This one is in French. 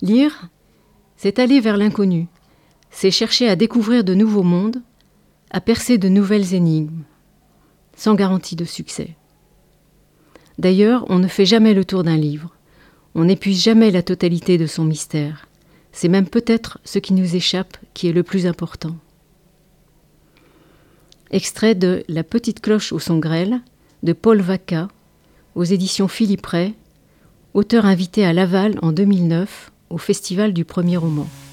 Lire, c'est aller vers l'inconnu, c'est chercher à découvrir de nouveaux mondes, à percer de nouvelles énigmes, sans garantie de succès. D'ailleurs, on ne fait jamais le tour d'un livre, on n'épuise jamais la totalité de son mystère. C'est même peut-être ce qui nous échappe qui est le plus important. Extrait de La petite cloche au son grêle de Paul Vaca, aux éditions Philippe Ray, auteur invité à Laval en 2009 au Festival du premier roman.